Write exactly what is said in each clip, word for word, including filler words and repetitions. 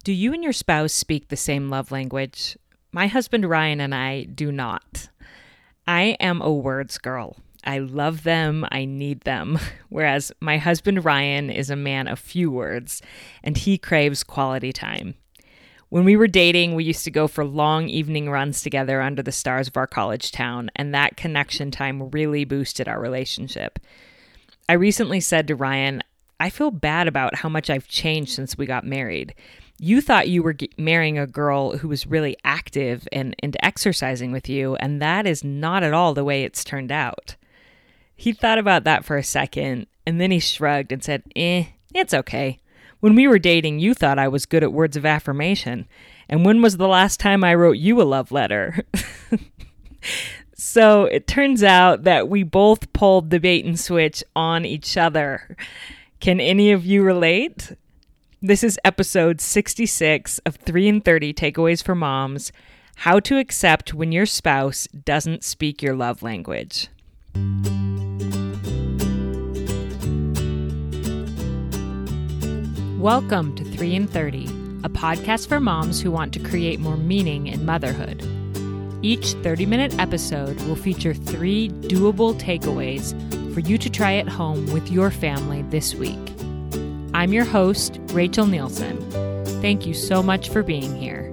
Do you and your spouse speak the same love language? My husband Ryan and I do not. I am a words girl. I love them, I need them, whereas my husband Ryan is a man of few words, and he craves quality time. When we were dating, we used to go for long evening runs together under the stars of our college town, and that connection time really boosted our relationship. I recently said to Ryan, I feel bad about how much I've changed since we got married. You thought you were g- marrying a girl who was really active and into exercising with you, and that is not at all the way it's turned out. He thought about that for a second, and then he shrugged and said, eh, it's okay. When we were dating, you thought I was good at words of affirmation. And when was the last time I wrote you a love letter? So it turns out that we both pulled the bait and switch on each other. Can any of you relate? This is episode sixty-six of three and thirty Takeaways for Moms, How to Accept When Your Spouse Doesn't Speak Your Love Language. Welcome to three and thirty, a podcast for moms who want to create more meaning in motherhood. Each thirty-minute episode will feature three doable takeaways for you to try at home with your family this week. I'm your host, Rachel Nielsen. Thank you so much for being here.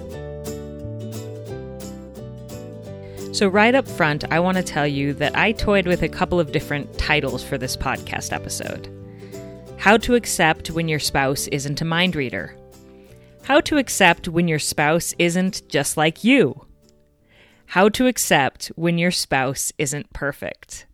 So right up front, I want to tell you that I toyed with a couple of different titles for this podcast episode. How to accept when your spouse isn't a mind reader. How to accept when your spouse isn't just like you. How to accept when your spouse isn't perfect.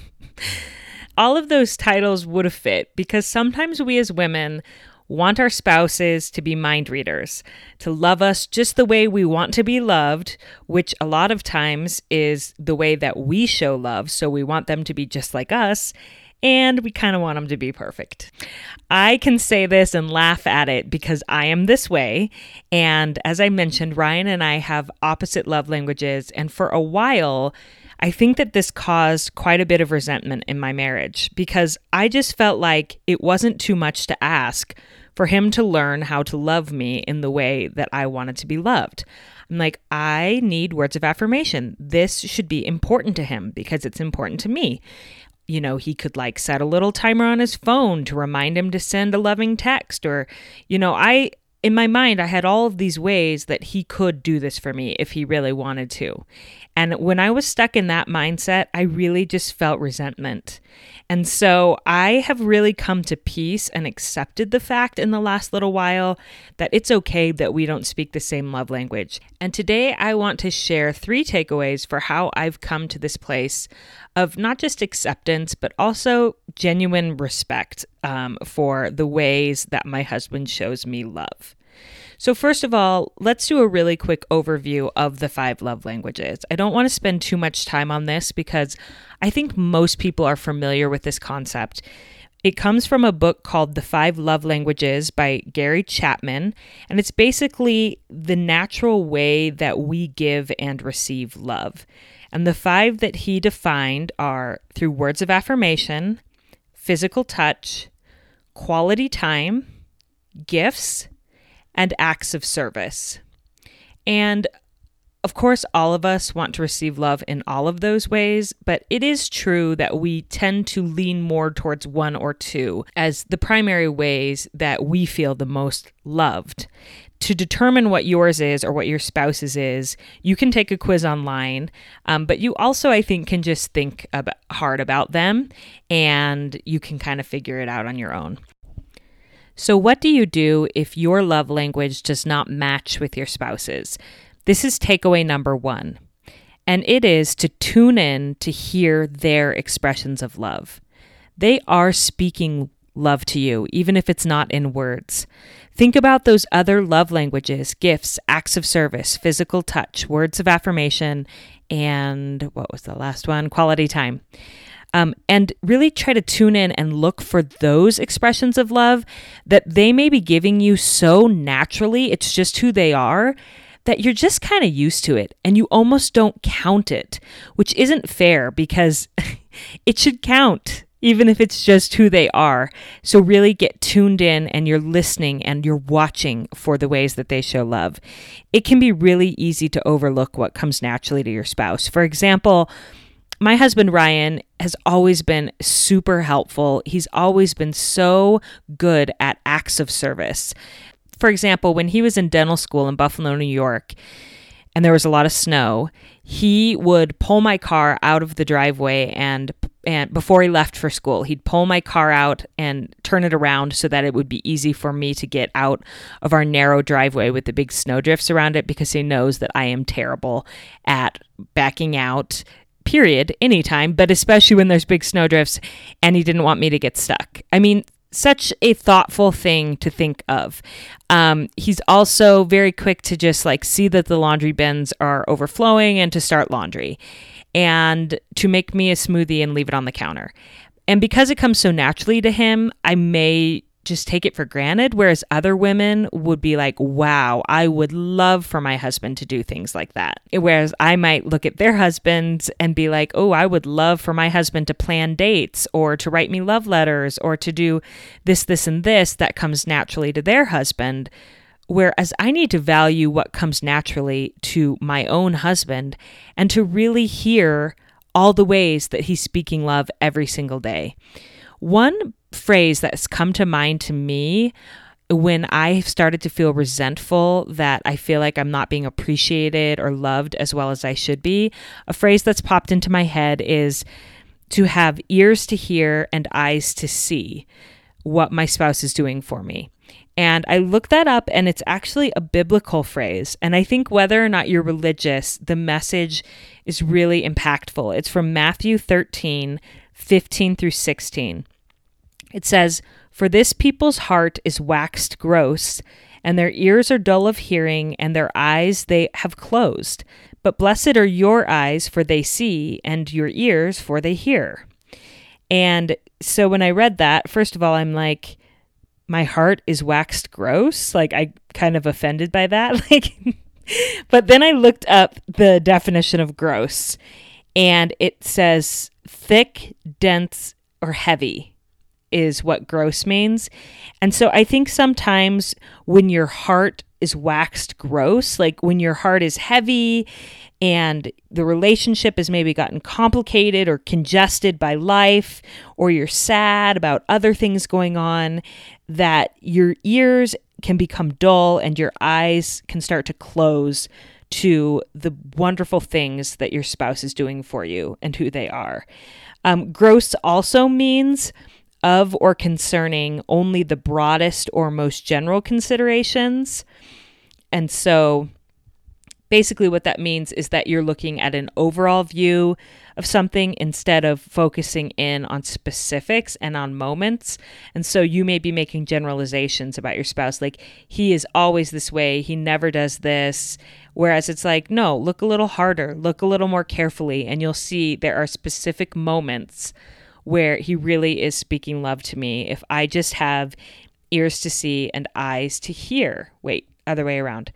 All of those titles would have fit because sometimes we as women want our spouses to be mind readers, to love us just the way we want to be loved, which a lot of times is the way that we show love. So we want them to be just like us, and we kind of want them to be perfect. I can say this and laugh at it because I am this way. And as I mentioned, Ryan and I have opposite love languages. And for a while, I think that this caused quite a bit of resentment in my marriage because I just felt like it wasn't too much to ask for him to learn how to love me in the way that I wanted to be loved. I'm like, I need words of affirmation. This should be important to him because it's important to me. You know, he could like set a little timer on his phone to remind him to send a loving text or, you know, I... In my mind, I had all of these ways that he could do this for me if he really wanted to. And when I was stuck in that mindset, I really just felt resentment. And so I have really come to peace and accepted the fact in the last little while that it's okay that we don't speak the same love language. And today I want to share three takeaways for how I've come to this place of not just acceptance, but also genuine respect um, for the ways that my husband shows me love. So first of all, let's do a really quick overview of the five love languages. I don't want to spend too much time on this because I think most people are familiar with this concept. It comes from a book called The Five Love Languages by Gary Chapman, and it's basically the natural way that we give and receive love. And the five that he defined are through words of affirmation, physical touch, quality time, gifts, and acts of service. And of course, all of us want to receive love in all of those ways, but it is true that we tend to lean more towards one or two as the primary ways that we feel the most loved. To determine what yours is or what your spouse's is, you can take a quiz online, um, but you also, I think, can just think about, hard about them, and you can kind of figure it out on your own. So what do you do if your love language does not match with your spouse's? This is takeaway number one, and it is to tune in to hear their expressions of love. They are speaking love to you, even if it's not in words. Think about those other love languages, gifts, acts of service, physical touch, words of affirmation, and what was the last one? Quality time. Um, and really try to tune in and look for those expressions of love that they may be giving you so naturally, it's just who they are, that you're just kind of used to it and you almost don't count it, which isn't fair because it should count. even if it's just who they are. So really get tuned in and you're listening and you're watching for the ways that they show love. It can be really easy to overlook what comes naturally to your spouse. For example, my husband, Ryan, has always been super helpful. He's always been so good at acts of service. For example, when he was in dental school in Buffalo, New York, and there was a lot of snow, he would pull my car out of the driveway and and before he left for school, he'd pull my car out and turn it around so that it would be easy for me to get out of our narrow driveway with the big snow drifts around it, because he knows that I am terrible at backing out, period, anytime, but especially when there's big snow drifts, and he didn't want me to get stuck. I mean, such a thoughtful thing to think of. Um, he's also very quick to just like see that the laundry bins are overflowing and to start laundry, and to make me a smoothie and leave it on the counter. And because it comes so naturally to him, I may just take it for granted, whereas other women would be like, wow, I would love for my husband to do things like that. Whereas I might look at their husbands and be like, oh, I would love for my husband to plan dates or to write me love letters or to do this, this, and this that comes naturally to their husband. Whereas I need to value what comes naturally to my own husband and to really hear all the ways that he's speaking love every single day. One phrase that's come to mind to me when I started to feel resentful that I feel like I'm not being appreciated or loved as well as I should be, a phrase that's popped into my head is to have ears to hear and eyes to see what my spouse is doing for me. And I looked that up, and it's actually a biblical phrase. And I think whether or not you're religious, the message is really impactful. It's from Matthew thirteen, fifteen through sixteen. It says, "For this people's heart is waxed gross, and their ears are dull of hearing, and their eyes they have closed. But blessed are your eyes, for they see, and your ears, for they hear." And so when I read that, first of all, I'm like, my heart is waxed gross. Like, I kind of offended by that. Like, but then I looked up the definition of gross, and it says thick, dense, or heavy is what gross means. And so I think sometimes when your heart is waxed gross, like when your heart is heavy and the relationship has maybe gotten complicated or congested by life, or you're sad about other things going on, that your ears can become dull and your eyes can start to close to the wonderful things that your spouse is doing for you and who they are. Um, gross also means of or concerning only the broadest or most general considerations. And so basically what that means is that you're looking at an overall view of something instead of focusing in on specifics and on moments. And so you may be making generalizations about your spouse, like, he is always this way, he never does this. Whereas it's like, no, look a little harder, look a little more carefully, and you'll see there are specific moments where he really is speaking love to me if I just have ears to see and eyes to hear. Wait, other way around.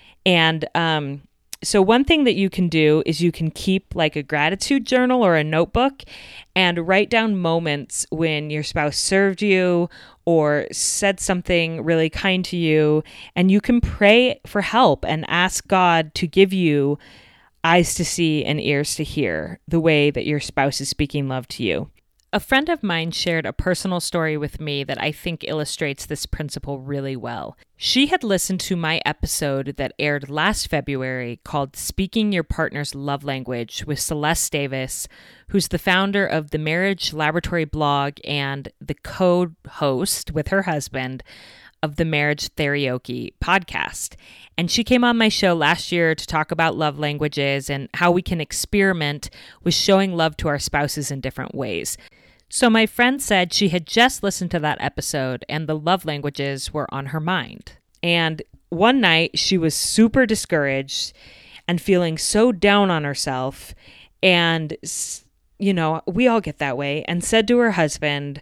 And um, so one thing that you can do is you can keep like a gratitude journal or a notebook and write down moments when your spouse served you or said something really kind to you, and you can pray for help and ask God to give you eyes to see and ears to hear the way that your spouse is speaking love to you. A friend of mine shared a personal story with me that I think illustrates this principle really well. She had listened to my episode that aired last February called Speaking Your Partner's Love Language with Celeste Davis, who's the founder of the Marriage Laboratory blog and the co-host with her husband of the Marriage Karaoke podcast. And she came on my show last year to talk about love languages and how we can experiment with showing love to our spouses in different ways. So my friend said she had just listened to that episode and the love languages were on her mind. And one night she was super discouraged and feeling so down on herself. And, you know, we all get that way, and said to her husband,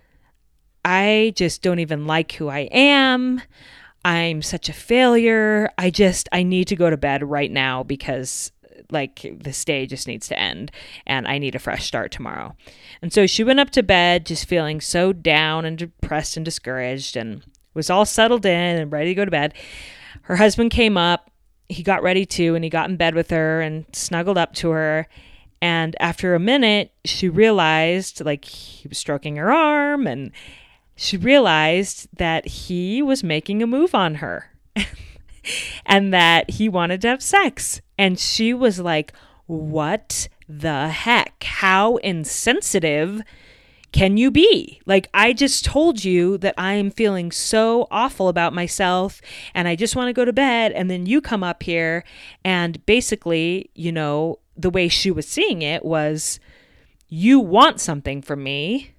I just don't even like who I am. I'm such a failure. I just, I need to go to bed right now because like this day just needs to end and I need a fresh start tomorrow. And so she went up to bed just feeling so down and depressed and discouraged and was all settled in and ready to go to bed. Her husband came up, he got ready too, and he got in bed with her and snuggled up to her. And after a minute, she realized, like, he was stroking her arm, and she realized that he was making a move on her and that he wanted to have sex. And she was like, what the heck? How insensitive can you be? Like, I just told you that I'm feeling so awful about myself and I just want to go to bed. And then you come up here and basically, you know, the way she was seeing it was, you want something from me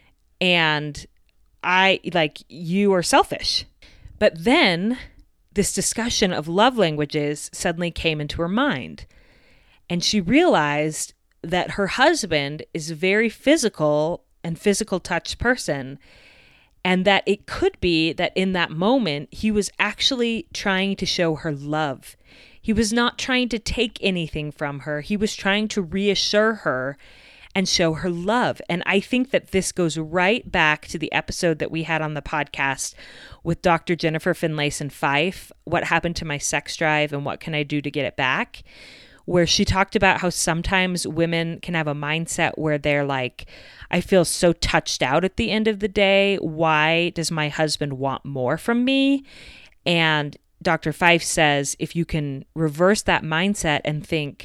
and I, like, you are selfish. But then this discussion of love languages suddenly came into her mind. And she realized that her husband is a very physical and physical touch person. And that it could be that in that moment, he was actually trying to show her love. He was not trying to take anything from her. He was trying to reassure her and show her love. And I think that this goes right back to the episode that we had on the podcast with Doctor Jennifer Finlayson Fife, What Happened to My Sex Drive and What Can I Do to Get It Back? Where she talked about how sometimes women can have a mindset where they're like, I feel so touched out at the end of the day. Why does my husband want more from me? And Doctor Fife says, if you can reverse that mindset and think,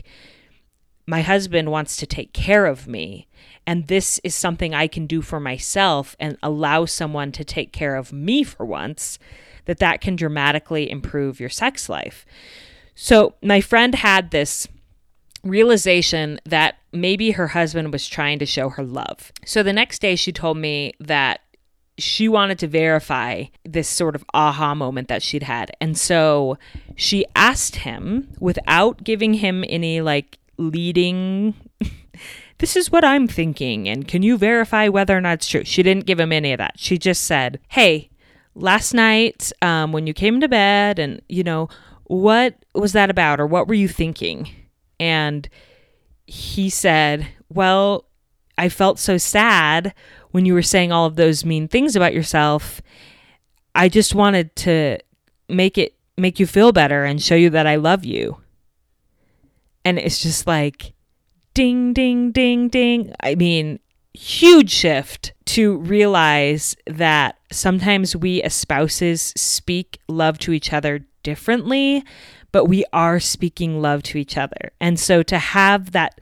my husband wants to take care of me, and this is something I can do for myself and allow someone to take care of me for once, that that can dramatically improve your sex life. So my friend had this realization that maybe her husband was trying to show her love. So the next day she told me that she wanted to verify this sort of aha moment that she'd had. And so she asked him, without giving him any like leading, this is what I'm thinking, and can you verify whether or not it's true? She didn't give him any of that. She just said, hey, last night um, when you came to bed and, you know, what was that about, or what were you thinking? And he said, well, I felt so sad when you were saying all of those mean things about yourself. I just wanted to make it make you feel better and show you that I love you. And it's just like, ding, ding, ding, ding. I mean, huge shift to realize that sometimes we as spouses speak love to each other differently, but we are speaking love to each other. And so to have that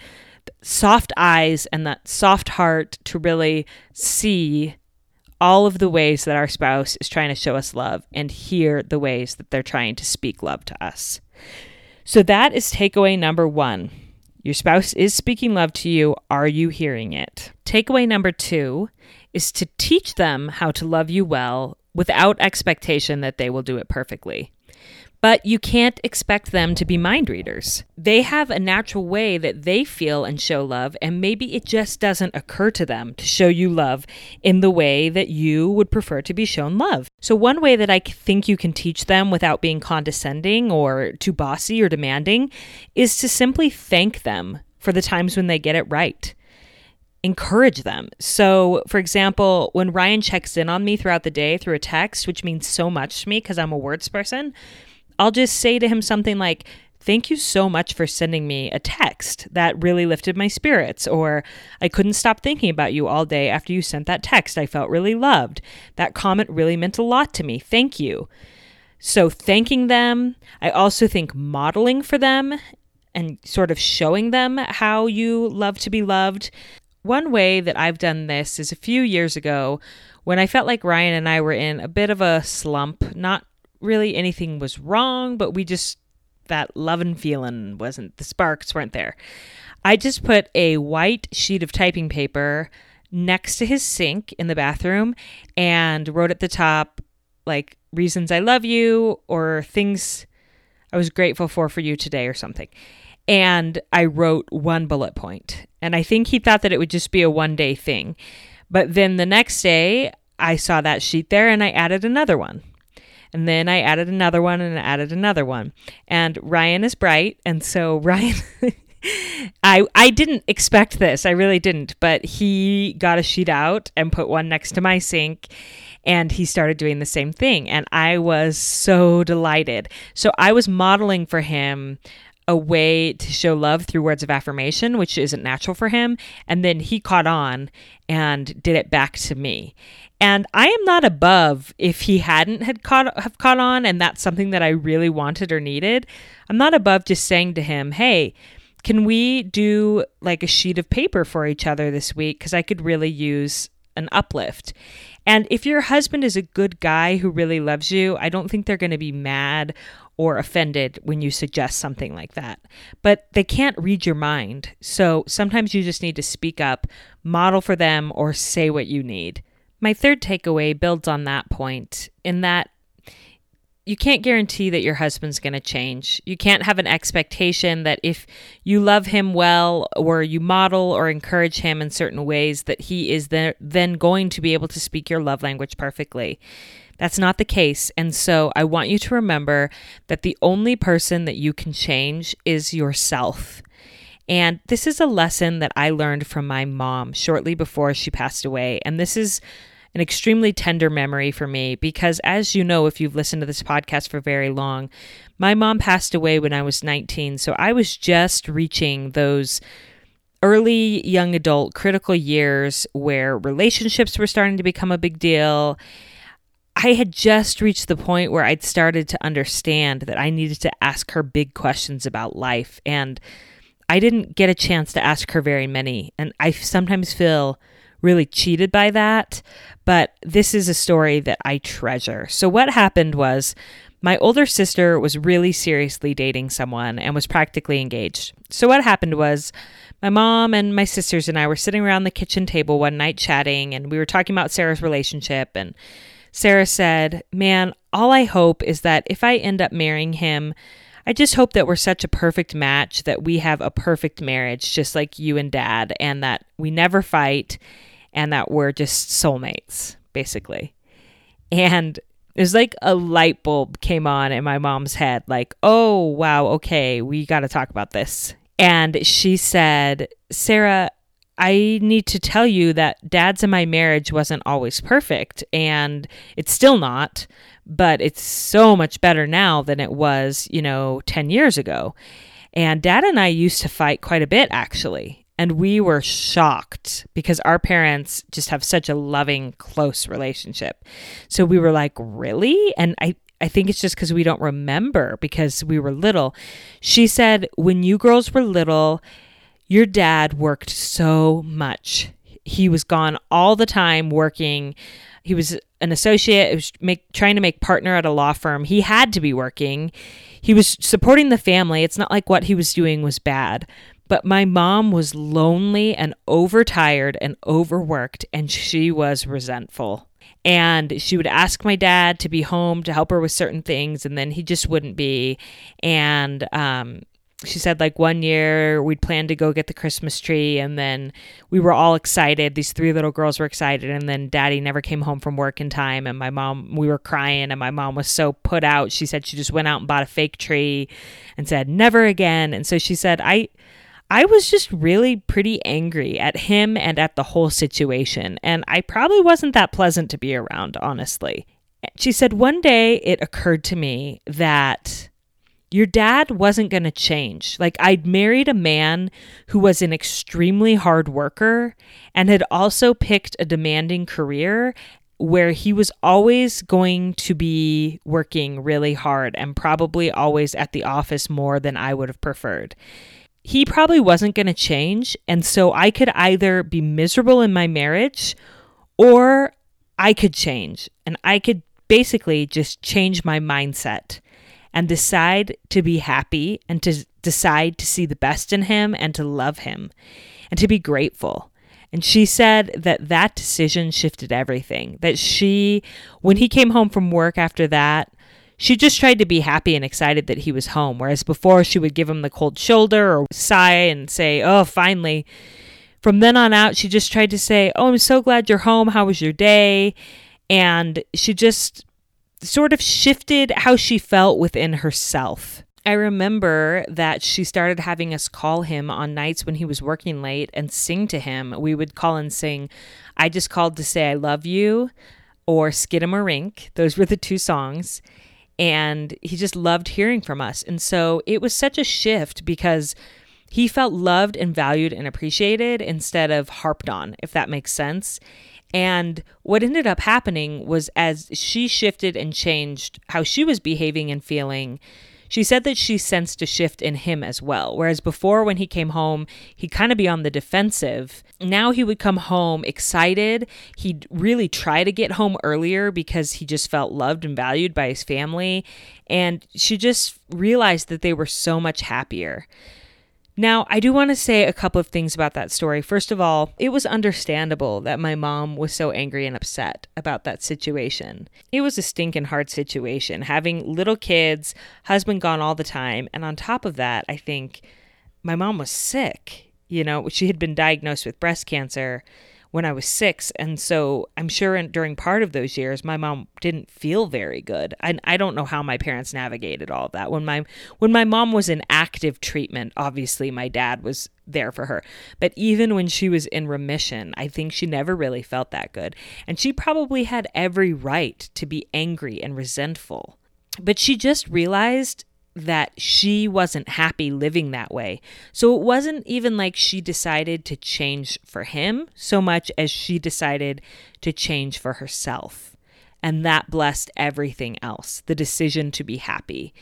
soft eyes and that soft heart to really see all of the ways that our spouse is trying to show us love and hear the ways that they're trying to speak love to us. So that is takeaway number one. Your spouse is speaking love to you. Are you hearing it? Takeaway number two is to teach them how to love you well without expectation that they will do it perfectly. But you can't expect them to be mind readers. They have a natural way that they feel and show love, and maybe it just doesn't occur to them to show you love in the way that you would prefer to be shown love. So one way that I think you can teach them without being condescending or too bossy or demanding is to simply thank them for the times when they get it right. Encourage them. So, for example, when Ryan checks in on me throughout the day through a text, which means so much to me because I'm a words person, I'll just say to him something like, thank you so much for sending me a text. That really lifted my spirits. Or, I couldn't stop thinking about you all day after you sent that text. I felt really loved. That comment really meant a lot to me. Thank you. So thanking them. I also think modeling for them and sort of showing them how you love to be loved. One way that I've done this is a few years ago when I felt like Ryan and I were in a bit of a slump. Not really anything was wrong, but we just, that love and feeling wasn't, the sparks weren't there. I just put a white sheet of typing paper next to his sink in the bathroom and wrote at the top, like, reasons I love you or things I was grateful for for you today or something. And I wrote one bullet point. And I think he thought that it would just be a one day thing. But then the next day I saw that sheet there and I added another one. And then I added another one and added another one. And Ryan is bright. And so Ryan, I I didn't expect this. I really didn't. But he got a sheet out and put one next to my sink. And he started doing the same thing. And I was so delighted. So I was modeling for him a way to show love through words of affirmation, which isn't natural for him. And then he caught on and did it back to me. And I am not above if he hadn't had caught have caught on, and that's something that I really wanted or needed. I'm not above just saying to him, hey, can we do like a sheet of paper for each other this week? Because I could really use an uplift. And if your husband is a good guy who really loves you, I don't think they're going to be mad or offended when you suggest something like that. But they can't read your mind. So sometimes you just need to speak up, model for them, or say what you need. My third takeaway builds on that point in that you can't guarantee that your husband's going to change. You can't have an expectation that if you love him well or you model or encourage him in certain ways that he is there, then going to be able to speak your love language perfectly. That's not the case. And so I want you to remember that the only person that you can change is yourself. And this is a lesson that I learned from my mom shortly before she passed away. And this is an extremely tender memory for me because, as you know, if you've listened to this podcast for very long, my mom passed away when I was nineteen. So I was just reaching those early young adult critical years where relationships were starting to become a big deal. I had just reached the point where I'd started to understand that I needed to ask her big questions about life. And I didn't get a chance to ask her very many. And I sometimes feel really cheated by that, but this is a story that I treasure. So what happened was my older sister was really seriously dating someone and was practically engaged. So what happened was my mom and my sisters and I were sitting around the kitchen table one night chatting, and we were talking about Sarah's relationship, and Sarah said, man, all I hope is that if I end up marrying him, I just hope that we're such a perfect match, that we have a perfect marriage, just like you and Dad, and that we never fight, and that we're just soulmates, basically. And it was like a light bulb came on in my mom's head, like, oh, wow, okay, we got to talk about this. And she said, Sarah, I need to tell you that Dad's and my marriage wasn't always perfect, and it's still not, but it's so much better now than it was, you know, ten years ago. And Dad and I used to fight quite a bit, actually. And we were shocked because our parents just have such a loving, close relationship. So we were like, really? And I, I think it's just because we don't remember because we were little. She said, when you girls were little, your dad worked so much. He was gone all the time working. He was an associate, he was make, trying to make partner at a law firm. He had to be working. He was supporting the family. It's not like what he was doing was bad. But my mom was lonely and overtired and overworked, and she was resentful. And she would ask my dad to be home to help her with certain things, and then he just wouldn't be. And um, she said, like, one year we'd planned to go get the Christmas tree, and then we were all excited. These three little girls were excited, and then Daddy never came home from work in time, and my mom, we were crying, and my mom was so put out. She said she just went out and bought a fake tree and said, never again. And so she said, I... I was just really pretty angry at him and at the whole situation, and I probably wasn't that pleasant to be around, honestly. She said, one day it occurred to me that your dad wasn't going to change. Like, I'd married a man who was an extremely hard worker and had also picked a demanding career where he was always going to be working really hard and probably always at the office more than I would have preferred. He probably wasn't going to change, and so I could either be miserable in my marriage or I could change, and I could basically just change my mindset and decide to be happy and to decide to see the best in him and to love him and to be grateful. And she said that that decision shifted everything, that she, when he came home from work after that, she just tried to be happy and excited that he was home, whereas before she would give him the cold shoulder or sigh and say, oh, finally. From then on out, she just tried to say, oh, I'm so glad you're home. How was your day? And she just sort of shifted how she felt within herself. I remember that she started having us call him on nights when he was working late and sing to him. We would call and sing, "I Just Called to Say I Love You," or "Skidamarink." Those were the two songs. And he just loved hearing from us. And so it was such a shift because he felt loved and valued and appreciated instead of harped on, if that makes sense. And what ended up happening was as she shifted and changed how she was behaving and feeling, she said that she sensed a shift in him as well. Whereas before, when he came home, he'd kind of be on the defensive. Now he would come home excited. He'd really try to get home earlier because he just felt loved and valued by his family. And she just realized that they were so much happier. Now, I do want to say a couple of things about that story. First of all, it was understandable that my mom was so angry and upset about that situation. It was a stinking hard situation, having little kids, husband gone all the time. And on top of that, I think my mom was sick. You know, she had been diagnosed with breast cancer when I was six. And so I'm sure in, during part of those years, my mom didn't feel very good. I, I don't know how my parents navigated all of that. When my when my mom was in active treatment, obviously my dad was there for her. But even when she was in remission, I think she never really felt that good. And she probably had every right to be angry and resentful. But she just realized that she wasn't happy living that way. So it wasn't even like she decided to change for him so much as she decided to change for herself. And that blessed everything else, the decision to be happy.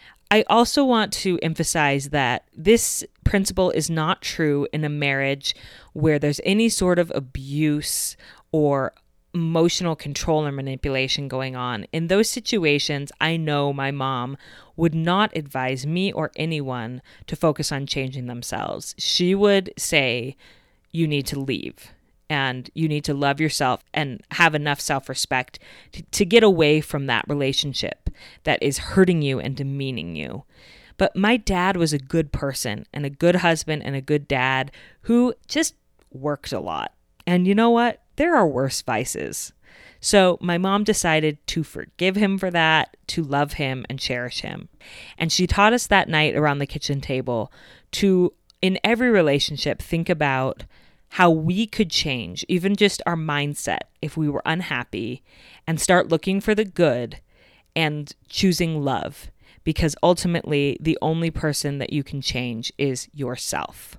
I also want to emphasize that this principle is not true in a marriage where there's any sort of abuse or emotional control or manipulation going on. In those situations, I know my mom would not advise me or anyone to focus on changing themselves. She would say, you need to leave and you need to love yourself and have enough self-respect to, to get away from that relationship that is hurting you and demeaning you. But my dad was a good person and a good husband and a good dad who just worked a lot. And you know what? There are worse vices. So my mom decided to forgive him for that, to love him and cherish him. And she taught us that night around the kitchen table to, in every relationship, think about how we could change, even just our mindset, if we were unhappy, and start looking for the good and choosing love. Because ultimately, the only person that you can change is yourself.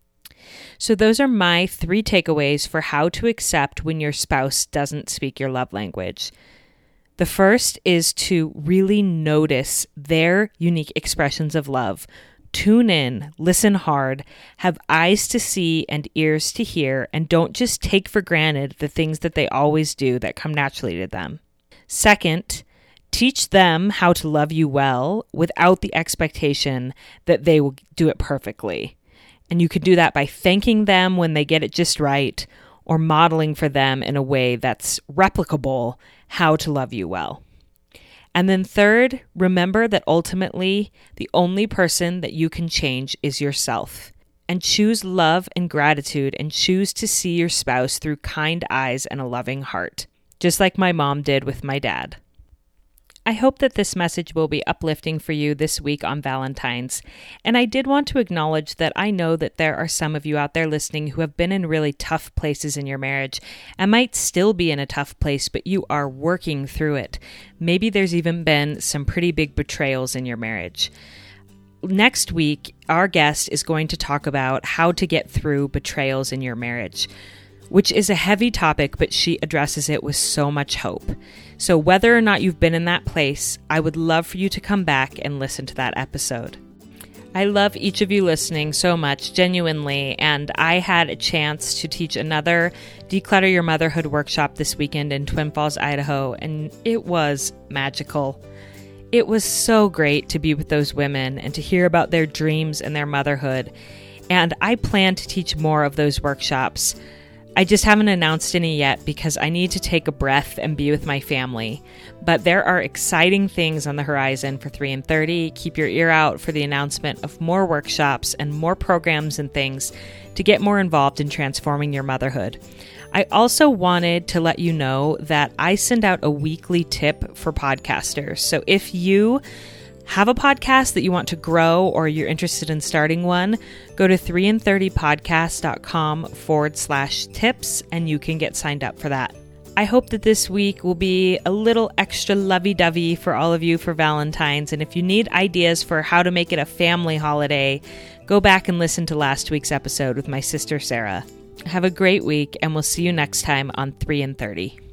So those are my three takeaways for how to accept when your spouse doesn't speak your love language. The first is to really notice their unique expressions of love. Tune in, listen hard, have eyes to see and ears to hear, and don't just take for granted the things that they always do that come naturally to them. Second, teach them how to love you well without the expectation that they will do it perfectly. And you could do that by thanking them when they get it just right, or modeling for them in a way that's replicable how to love you well. And then third, remember that ultimately the only person that you can change is yourself. And choose love and gratitude and choose to see your spouse through kind eyes and a loving heart, just like my mom did with my dad. I hope that this message will be uplifting for you this week on Valentine's. And I did want to acknowledge that I know that there are some of you out there listening who have been in really tough places in your marriage and might still be in a tough place, but you are working through it. Maybe there's even been some pretty big betrayals in your marriage. Next week, our guest is going to talk about how to get through betrayals in your marriage, which is a heavy topic, but she addresses it with so much hope. So whether or not you've been in that place, I would love for you to come back and listen to that episode. I love each of you listening so much, genuinely, and I had a chance to teach another Declutter Your Motherhood workshop this weekend in Twin Falls, Idaho, and it was magical. It was so great to be with those women and to hear about their dreams and their motherhood, and I plan to teach more of those workshops. I just haven't announced any yet because I need to take a breath and be with my family. But there are exciting things on the horizon for three and thirty. Keep your ear out for the announcement of more workshops and more programs and things to get more involved in transforming your motherhood. I also wanted to let you know that I send out a weekly tip for podcasters. So if you have a podcast that you want to grow or you're interested in starting one, go to three and thirty podcast dot com forward slash tips and you can get signed up for that. I hope that this week will be a little extra lovey-dovey for all of you for Valentine's. And if you need ideas for how to make it a family holiday, go back and listen to last week's episode with my sister Sarah. Have a great week, and we'll see you next time on three and thirty.